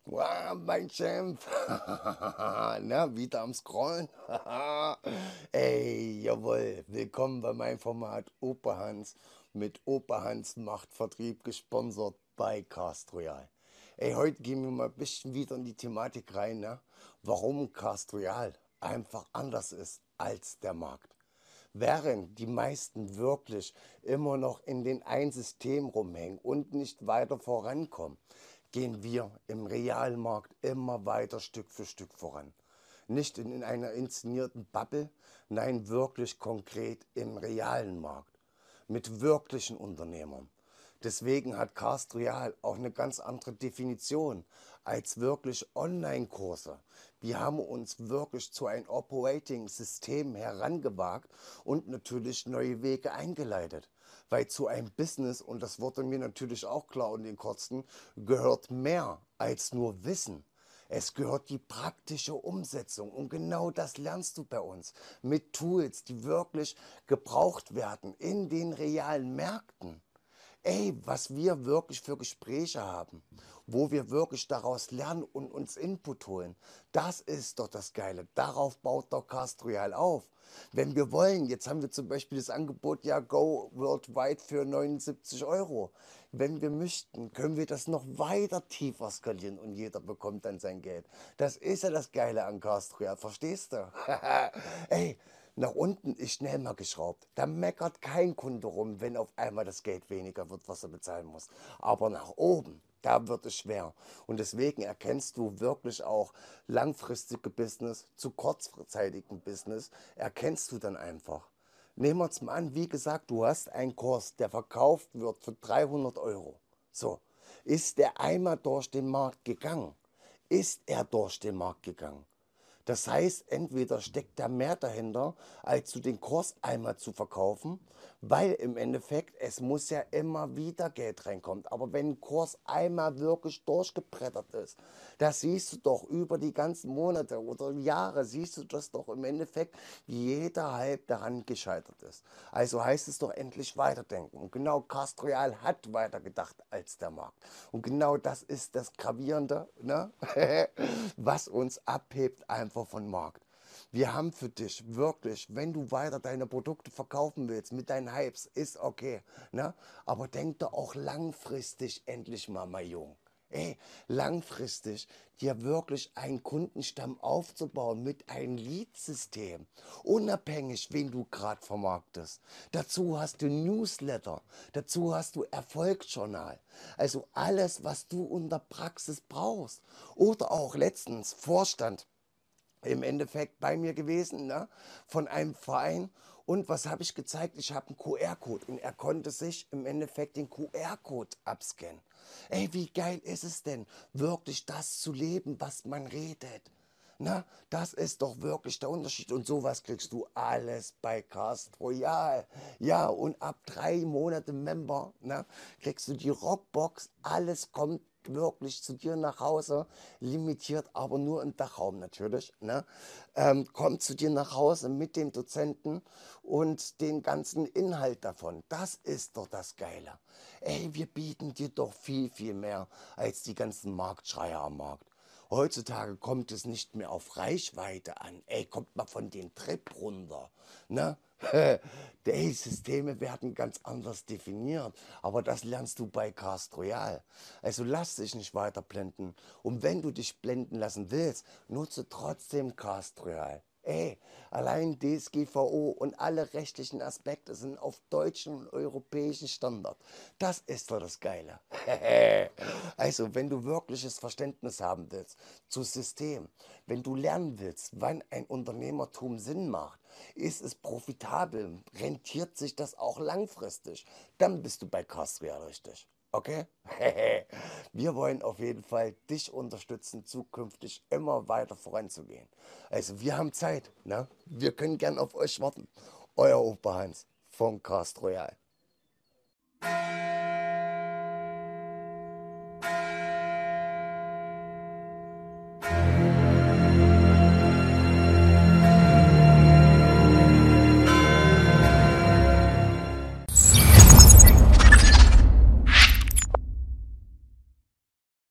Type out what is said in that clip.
Wow, mein Champ. Na, wieder am Scrollen. Ey, jawohl. Willkommen bei meinem Format Opa Hans mit Opa Hans macht Vertrieb, gesponsert bei Cast Royal. Ey, heute gehen wir mal ein bisschen wieder in die Thematik rein, ne? Warum Cast Royal einfach anders ist als der Markt. Während die meisten wirklich immer noch in den ein System rumhängen und nicht weiter vorankommen, gehen wir im realen Markt immer weiter Stück für Stück voran. Nicht in einer inszenierten Bubble, nein, wirklich konkret im realen Markt. Mit wirklichen Unternehmern. Deswegen hat Cast Royal auch eine ganz andere Definition als wirklich Online-Kurse. Wir haben uns wirklich zu einem Operating-System herangewagt und natürlich neue Wege eingeleitet. Weil zu einem Business, und das wurde mir natürlich auch klar in den Kurzen, gehört mehr als nur Wissen. Es gehört die praktische Umsetzung und genau das lernst du bei uns mit Tools, die wirklich gebraucht werden in den realen Märkten. Ey, was wir wirklich für Gespräche haben, wo wir wirklich daraus lernen und uns Input holen, das ist doch das Geile. Darauf baut doch Cast Royal auf. Wenn wir wollen, jetzt haben wir zum Beispiel das Angebot, ja, Go Worldwide für 79 Euro. Wenn wir möchten, können wir das noch weiter tiefer skalieren und jeder bekommt dann sein Geld. Das ist ja das Geile an Cast Royal, verstehst du? Ey, nach unten ist schnell mal geschraubt. Da meckert kein Kunde rum, wenn auf einmal das Geld weniger wird, was er bezahlen muss. Aber nach oben, da wird es schwer. Und deswegen erkennst du wirklich auch langfristige Business zu kurzzeitigen Business, erkennst du dann einfach. Nehmen wir uns mal an, wie gesagt, du hast einen Kurs, der verkauft wird für 300 Euro. So, ist der einmal durch den Markt gegangen? Ist er durch den Markt gegangen? Das heißt, entweder steckt da mehr dahinter, als du den Kurs einmal zu verkaufen, weil im Endeffekt, es muss ja immer wieder Geld reinkommen. Aber wenn ein Kurs einmal wirklich durchgebrettert ist, das siehst du doch über die ganzen Monate oder Jahre, siehst du das doch im Endeffekt, wie jeder halb daran gescheitert ist. Also heißt es doch endlich weiterdenken. Und genau Cast Royal hat weitergedacht als der Markt. Und genau das ist das Gravierende, ne? Was uns abhebt einfach von Markt. Wir haben für dich wirklich, wenn du weiter deine Produkte verkaufen willst mit deinen Hypes, ist okay. Ne? Aber denk doch auch langfristig endlich mal, mein Junge. Ey, langfristig dir wirklich einen Kundenstamm aufzubauen mit einem Lead-System, unabhängig, wen du gerade vermarktest. Dazu hast du Newsletter, dazu hast du Erfolgsjournal, also alles, was du unter Praxis brauchst. Oder auch letztens Vorstand im Endeffekt bei mir gewesen, ne? Von einem Verein. Und was habe ich gezeigt? Ich habe einen QR-Code und er konnte sich im Endeffekt den QR-Code abscannen. Ey, wie geil ist es denn, wirklich das zu leben, was man redet? Na, das ist doch wirklich der Unterschied. Und sowas kriegst du alles bei Cast Royal. Ja, und ab 3 Monate Member, ne, kriegst du die Rockbox. Alles kommt wirklich zu dir nach Hause. Limitiert, aber nur im Dachraum natürlich. Ne, kommt zu dir nach Hause mit dem Dozenten und den ganzen Inhalt davon. Das ist doch das Geile. Ey, wir bieten dir doch viel, viel mehr als die ganzen Marktschreier am Markt. Heutzutage kommt es nicht mehr auf Reichweite an. Ey, kommt mal von den Trip runter. Ne? Die Systeme werden ganz anders definiert. Aber das lernst du bei Cast Royal. Also lass dich nicht weiter blenden. Und wenn du dich blenden lassen willst, nutze trotzdem Cast Royal. Ey, allein DSGVO und alle rechtlichen Aspekte sind auf deutschen und europäischen Standard. Das ist doch das Geile. Also, wenn du wirkliches Verständnis haben willst zu System, wenn du lernen willst, wann ein Unternehmertum Sinn macht, ist es profitabel, rentiert sich das auch langfristig, dann bist du bei Castria richtig. Okay? Wir wollen auf jeden Fall dich unterstützen, zukünftig immer weiter voranzugehen. Also wir haben Zeit, ne? Wir können gern auf euch warten. Euer Opa Hans von Cast Royal.